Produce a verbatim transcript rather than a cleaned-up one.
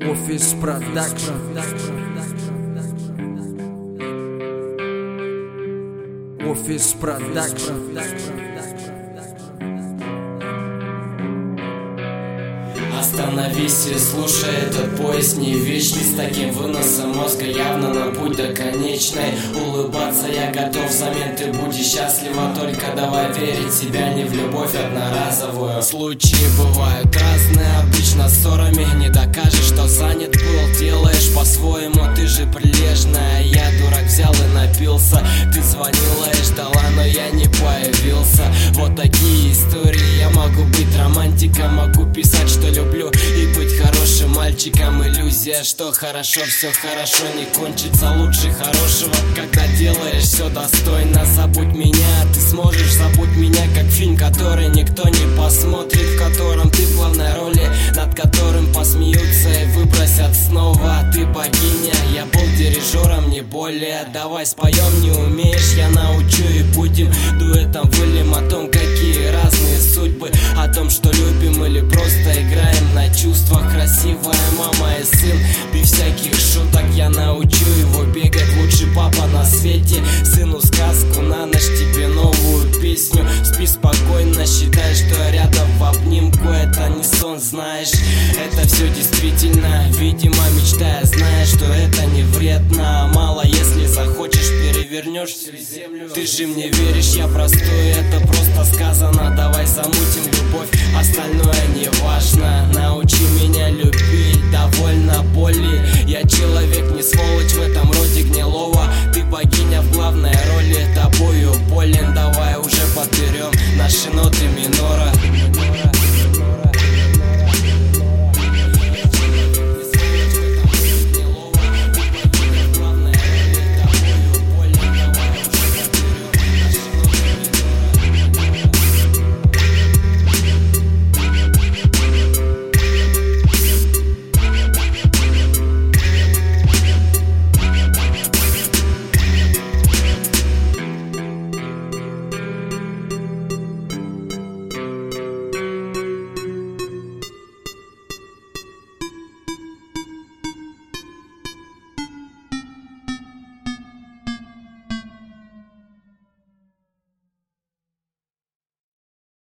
Офис Продакшн. Офис Продакшн. Остановись и слушай, этот поезд не вечный. С таким выносом мозга явно на путь до конечной. Улыбаться я готов, взамен ты будешь счастлива. Только давай верить себя не в любовь одноразовую. Случаи бывают разные, обычно ссорами не докажешь, что занят был. Делаешь по-своему, ты же прилежная. Я дурак взял и напился. Ты звонила и ждала, но я не появился. Вот такие истории. Я могу быть романтиком, могу писать, что люблю, и быть хорошим мальчиком. Иллюзия, что хорошо, все хорошо не кончится лучше хорошего. Когда делаешь все достойно, забудь меня, ты сможешь. Забудь меня, как фильм, который никто не посмотрит, в котором ты в главной роли, над которым посмеются и выбросят снова. Ты богиня, я был дирижером, не более. Давай споем, не умеешь, я научу, и будем дуэтом выльем о том, какие разные судьбы, о том, что любим или просто играем на чувствах. Красивая мама и сын, без всяких шуток. Я научу его бегать, лучший папа на свете. Сыну сказку на ночь, тебе новую песню. Спи спокойно, считай, что рядом в обнимку. Это не сон, знаешь, это все действительно. Видимо, мечтая, зная, что это не вредно. Мало, если захочешь, перевернешь всю землю. Ты же мне веришь, я простой, это просто сказано. Давай замутим любовь, остальное не важно. Научи меня любить, довольно боли.